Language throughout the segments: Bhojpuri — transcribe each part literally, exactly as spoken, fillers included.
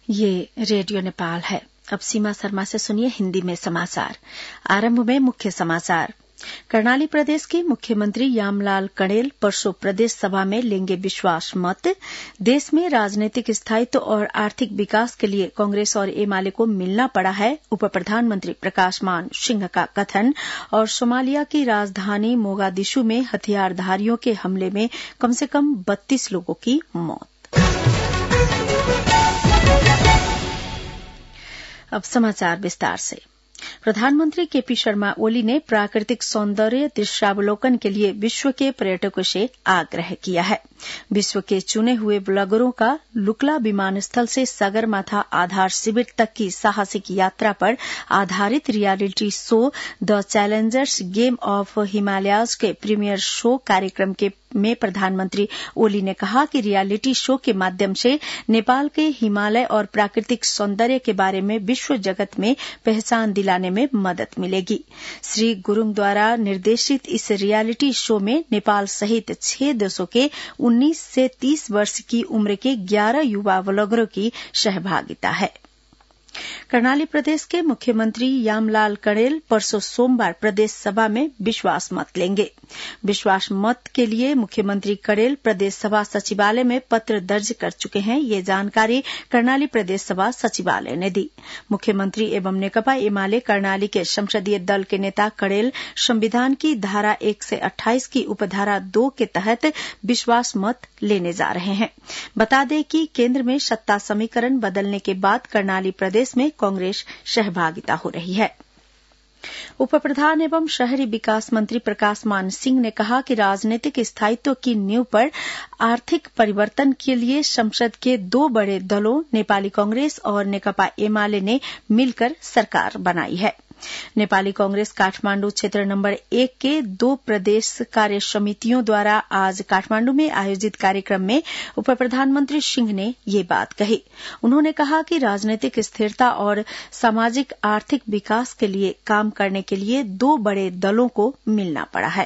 ये रेडियो नेपाल है। अब सीमा शर्मा से सुनिए हिंदी में समाचार। आरंभ में मुख्य समाचार। कर्णाली प्रदेश के मुख्यमंत्री यामलाल कणेल परसों प्रदेश सभा में लेंगे विश्वास मत। देश में राजनीतिक स्थायित्व और आर्थिक विकास के लिए कांग्रेस और एमाले को मिलना पड़ा है, उप प्रधानमंत्री प्रकाशमान सिंह का कथन। और सोमालिया की राजधानी मोगादिशु में हथियारधारियों के हमले में कम से कम बत्तीस लोगों की मौत। अब समाचार विस्तार से। प्रधानमंत्री केपी शर्मा ओली ने प्राकृतिक सौंदर्य दृश्यावलोकन के लिए विश्व के पर्यटकों से आग्रह किया है। विश्व के चुने हुए ब्लॉगरों का लुकला विमानस्थल से सगरमाथा आधार शिविर तक की साहसिक यात्रा पर आधारित reality show the challengers game of Himalayas के प्रीमियर शो कार्यक्रम के में प्रधानमंत्री ओली ने कहा कि रियलिटी शो के माध्यम से नेपाल के हिमालय और प्राकृतिक सौंदर्य के बारे में विश्व जगत में पहचान दिलाने में मदद मिलेगी। श्री गुरूङ द्वारा निर्देशित इस रियलिटी शो में नेपाल सहित छह देशों के उन्नीस से तीस वर्ष की उम्र के ग्यारह युवा ब्लॉगरों की सहभागिता है। कर्णाली प्रदेश के मुख्यमंत्री यामलाल कणेल परसों सोमवार प्रदेश सभा में विश्वास मत लेंगे। विश्वास मत के लिए मुख्यमंत्री कणेल प्रदेश सभा सचिवालय में पत्र दर्ज कर चुके हैं। ये जानकारी कर्णाली प्रदेश सभा सचिवालय ने दी। मुख्यमंत्री एवं नेकपा एमाले कर्णाली के संसदीय दल के नेता कणेल संविधान की धारा एक सौ अट्ठाईस की उपधारा दो के तहत विश्वास मत लेने जा रहे हैं। बता दें कि केंद्र में सत्ता समीकरण बदलने के बाद कर्णाली प्रदेश में कांग्रेस सहभागिता हो रही है। उप प्रधान एवं शहरी विकास मंत्री प्रकाशमान सिंह ने कहा कि राजनीतिक स्थायित्व की नींव पर आर्थिक परिवर्तन के लिए संसद के दो बड़े दलों नेपाली कांग्रेस और नेकपा एमाले ने मिलकर सरकार बनाई है। नेपाली कांग्रेस काठमांडू क्षेत्र नंबर एक के दो प्रदेश कार्य समितियों द्वारा आज काठमांडू में आयोजित कार्यक्रम में उप प्रधानमंत्री सिंह ने ये बात कही। उन्होंने कहा कि राजनीतिक स्थिरता और सामाजिक आर्थिक विकास के लिए काम करने के लिए दो बड़े दलों को मिलना पड़ा है।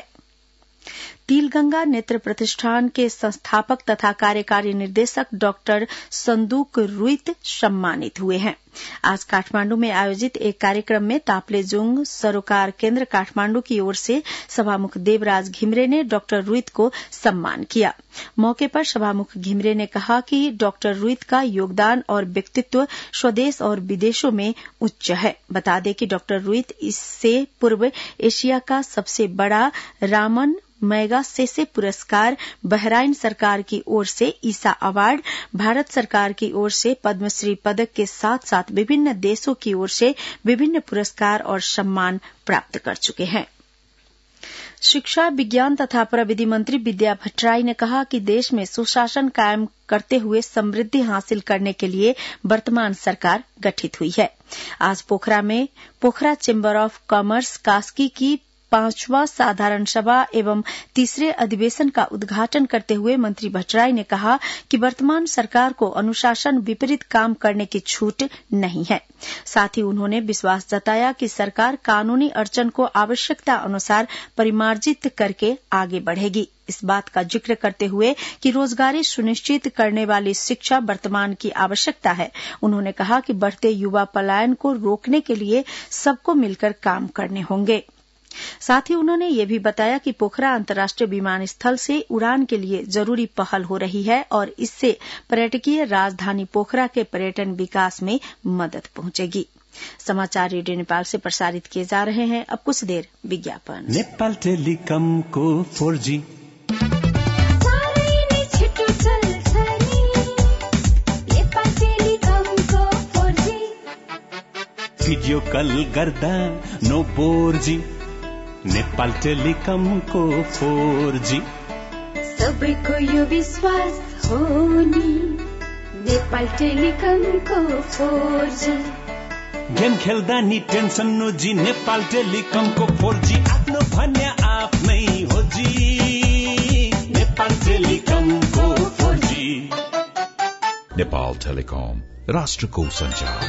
तिलगंगा नेत्र प्रतिष्ठान के संस्थापक तथा कार्यकारी निर्देशक डॉक्टर संदूक रुइत सम्मानित हुए हैं। आज काठमांडू में आयोजित एक कार्यक्रम में ताप्लेजुंग सरोकार केंद्र काठमांडू की ओर से सभामुख देवराज घिमरे ने डॉक्टर रुइत को सम्मान किया। मौके पर सभामुख घिमरे ने कहा कि डॉक्टर रुइत का योगदान और व्यक्तित्व स्वदेश और विदेशों में उच्च है। बता दें कि डॉक्टर रुइत इससे पूर्व एशिया का सबसे बड़ा रामन मैगासेसे पुरस्कार, बहराइन सरकार की ओर से ईसा अवार्ड, भारत सरकार की ओर से पद्मश्री पदक के साथ साथ विभिन्न देशों की ओर से विभिन्न पुरस्कार और सम्मान प्राप्त कर चुके हैं। शिक्षा, विज्ञान तथा प्रविधि मंत्री विद्या भट्टराई ने कहा कि देश में सुशासन कायम करते हुए समृद्धि हासिल करने के लिए वर्तमान सरकार गठित हुई है। आज पोखरा में Pokhara chamber of commerce Kaski की पांचवां साधारण सभा एवं तीसरे अधिवेशन का उद्घाटन करते हुए मंत्री भट्टराई ने कहा कि वर्तमान सरकार को अनुशासन विपरीत काम करने की छूट नहीं है। साथ ही उन्होंने विश्वास जताया कि सरकार कानूनी अड़चन को आवश्यकता अनुसार परिमार्जित करके आगे बढ़ेगी। इस बात का जिक्र करते हुए कि रोजगारी सुनिश्चित करने वाली शिक्षा वर्तमान की आवश्यकता है। उन्होंने कहा कि बढ़ते युवा पलायन को रोकने के लिए सबको मिलकर काम करने होंगे। साथ ही उन्होंने ये भी बताया कि पोखरा अंतर्राष्ट्रीय विमानस्थल से उड़ान के लिए जरूरी पहल हो रही है और इससे पर्यटकीय राजधानी पोखरा के पर्यटन विकास में मदद पहुंचेगी। समाचार रेडियो नेपाल से प्रसारित किए जा रहे हैं। अब कुछ देर विज्ञापन। नेपाल टेलिकम को फोर जी भिडियो कल गर्दा नो बोर जी। नेपाल टेलिकम को फोर जी सबैको यो विश्वास हो नि नेपाल टेलिकम को फोर जी। गेम खेल्दा नि टेन्सन नो जी नेपाल टेलिकम को फोर जी आफ्नो भन्या आफ्नै हो जी नेपाल टेलिकम को फोर जी। नेपाल टेलिकम राष्ट्रको संचार।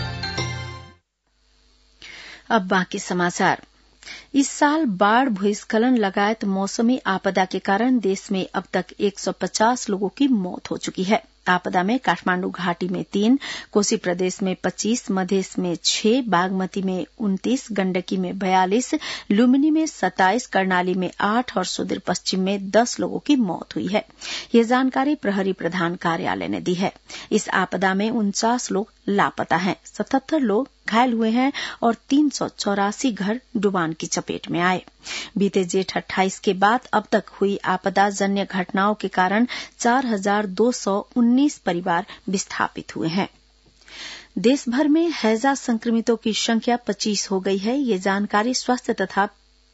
अब बाकी समाचार। इस साल बाढ़, भूस्खलन लगायत मौसमी आपदा के कारण देश में अब तक एक सौ पचास लोगों की मौत हो चुकी है। आपदा में काठमांडू घाटी में तीन, कोसी प्रदेश में पच्चीस, मधेश में छह, बागमती में उनतीस, गंडकी में बयालीस, लुम्बिनी में सत्ताईस, कर्णाली में आठ और सुदूर पश्चिम में दस लोगों की मौत हुई है। ये जानकारी प्रहरी प्रधान कार्यालय ने दी है। इस आपदा में उनचास लोग लापता हैं, सतहत्तर लोग घायल हुए हैं और तीन सौ चौरासी घर डुबान की चपेट में आए। बीते जेठ अट्ठाईस के बाद अब तक हुई आपदा जन्य घटनाओं के कारण चार हजार दो सौ उन्नीस परिवार विस्थापित हुए हैं। देश भर में हैजा संक्रमितों की संख्या पच्चीस हो गई है। ये जानकारी स्वास्थ्य तथा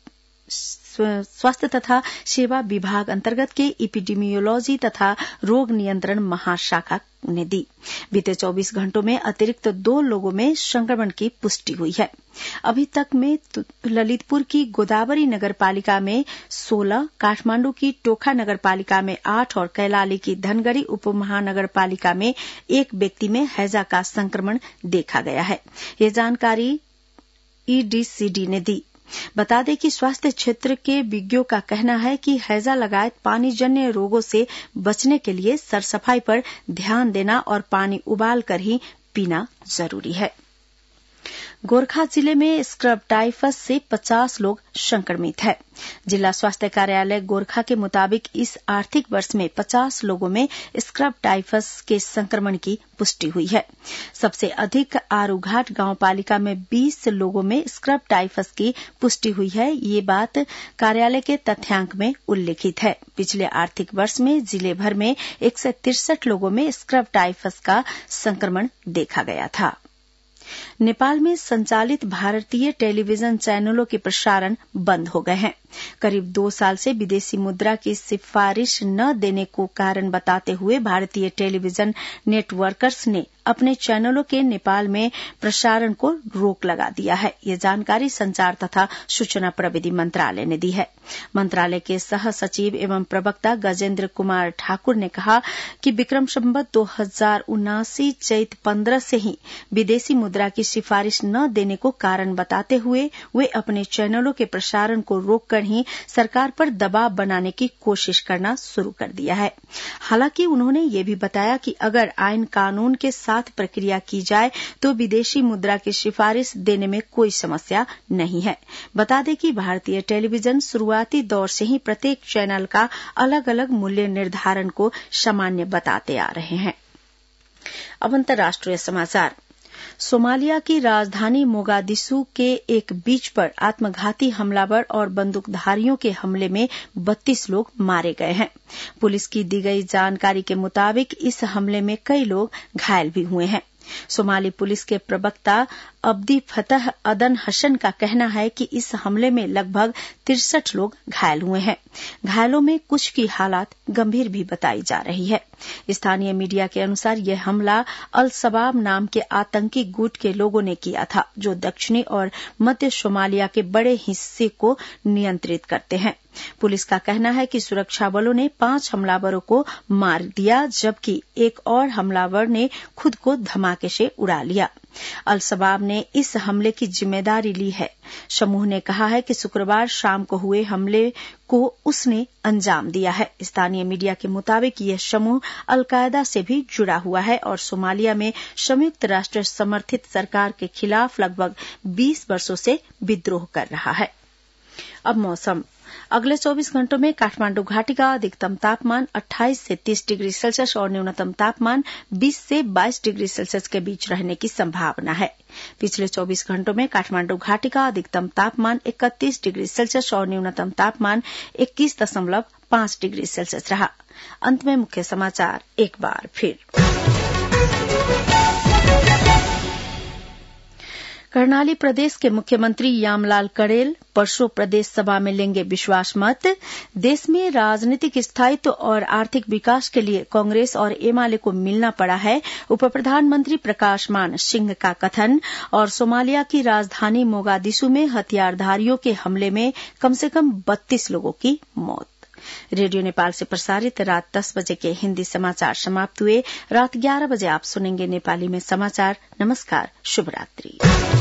स्वास्थ्य तथा सेवा विभाग अंतर्गत के इपिडेमियोलॉजी तथा रोग नियंत्रण महाशाखा ने दी। बीते चौबीस घंटों में अतिरिक्त दो लोगों में संक्रमण की पुष्टि हुई है। अभी तक में ललितपुर की गोदावरी नगर पालिका में सोलह, काठमांडू की टोखा नगर पालिका में आठ और कैलाली की धनगढ़ी उप महानगर पालिका में एक व्यक्ति में हैजा का संक्रमण देखा गया है। ये जानकारी ईडीसीडी ने दी। बता दें कि स्वास्थ्य क्षेत्र के विज्ञों का कहना है कि हैजा लगायत पानीजन्य रोगों से बचने के लिए सरसफाई पर ध्यान देना और पानी उबाल कर ही पीना जरूरी है। गोरखा जिले में स्क्रब टाइफस से पचास लोग संक्रमित हैं। जिला स्वास्थ्य कार्यालय गोरखा के मुताबिक इस आर्थिक वर्ष में पचास लोगों में स्क्रब टाइफस के संक्रमण की पुष्टि हुई है। सबसे अधिक आरूघाट गांव पालिका में बीस लोगों में स्क्रब टाइफस की पुष्टि हुई है। ये बात कार्यालय के तथ्यांक में उल्लेखित है। पिछले आर्थिक वर्ष में जिले भर में एक सौ तिरसठ लोगों में स्क्रब टाइफस का संक्रमण देखा गया था। नेपाल में संचालित भारतीय टेलीविजन चैनलों के प्रसारण बंद हो गए हैं। करीब दो साल से विदेशी मुद्रा की सिफारिश न देने को कारण बताते हुए भारतीय टेलीविजन नेटवर्कर्स ने अपने चैनलों के नेपाल में प्रसारण को रोक लगा दिया है। ये जानकारी संचार तथा सूचना प्रविधि मंत्रालय ने दी है। मंत्रालय के सह सचिव एवं प्रवक्ता गजेंद्र कुमार ठाकुर ने कहा कि विक्रम संवत दो हजार उनासी चैत पंद्रह से ही विदेशी मुद्रा की सिफारिश न देने को कारण बताते हुए वे अपने चैनलों के प्रसारण को रोककर ही सरकार पर दबाव बनाने की कोशिश करना शुरू कर दिया है। हालांकि उन्होंने ये भी बताया कि अगर आईन कानून के साथ प्रक्रिया की जाए तो विदेशी मुद्रा की सिफारिश देने में कोई समस्या नहीं है। बता दें कि भारतीय टेलीविजन शुरुआती दौर से ही प्रत्येक चैनल का अलग अलग मूल्य निर्धारण को सामान्य बताते आ रहे हैं। अब अंतर्राष्ट्रीय समाचार। सोमालिया की राजधानी मोगादिशु के एक बीच पर आत्मघाती हमलावर और बंदूकधारियों के हमले में बत्तीस लोग मारे गए हैं। पुलिस की दी गई जानकारी के मुताबिक इस हमले में कई लोग घायल भी हुए हैं। सोमाली पुलिस के प्रवक्ता अब्दी फतह अदन हसन का कहना है कि इस हमले में लगभग तिरसठ लोग घायल हुए हैं। घायलों में कुछ की हालत गंभीर भी बताई जा रही है। स्थानीय मीडिया के अनुसार यह हमला अल शबाब नाम के आतंकी गुट के लोगों ने किया था, जो दक्षिणी और मध्य सोमालिया के बड़े हिस्से को नियंत्रित करते हैं। पुलिस का कहना है कि सुरक्षा बलों ने पांच हमलावरों को मार दिया, जबकि एक और हमलावर ने खुद को धमाके से उड़ा लिया। अल शबाब ने इस हमले की जिम्मेदारी ली है। समूह ने कहा है कि शुक्रवार शाम को हुए हमले को उसने अंजाम दिया है। स्थानीय मीडिया के मुताबिक यह समूह अलकायदा से भी जुड़ा हुआ है और सोमालिया में संयुक्त राष्ट्र समर्थित सरकार के खिलाफ लगभग बीस वर्षों से विद्रोह कर रहा है। अब मौसम। अगले चौबीस घंटों में काठमांडू घाटी का अधिकतम तापमान अट्ठाईस से तीस डिग्री सेल्सियस और न्यूनतम तापमान बीस से बाईस डिग्री सेल्सियस के बीच रहने की संभावना है। पिछले चौबीस घंटों में काठमांडू घाटी का अधिकतम तापमान इकतीस डिग्री सेल्सियस और न्यूनतम तापमान इक्कीस दशमलव पांच डिग्री सेल्सियस रहा। अंत में मुख्य समाचार एक बार फिर। कर्णाली प्रदेश के मुख्यमंत्री यामलाल कड़ेल परसों प्रदेश सभा में लेंगे विश्वास मत। देश में राजनीतिक स्थायित्व और आर्थिक विकास के लिए कांग्रेस और एमाले को मिलना पड़ा है, उप प्रधानमंत्री प्रकाश मान सिंह का कथन। और सोमालिया की राजधानी मोगादिशु में हथियारधारियों के हमले में कम से कम बत्तीस लोगों की मौत। रेडियो नेपाल से प्रसारित रात दस बजे के हिंदी समाचार समाप्त हुए। रात ग्यारह बजे आप सुनेंगे नेपाली में समाचार। नमस्कार, शुभ रात्रि।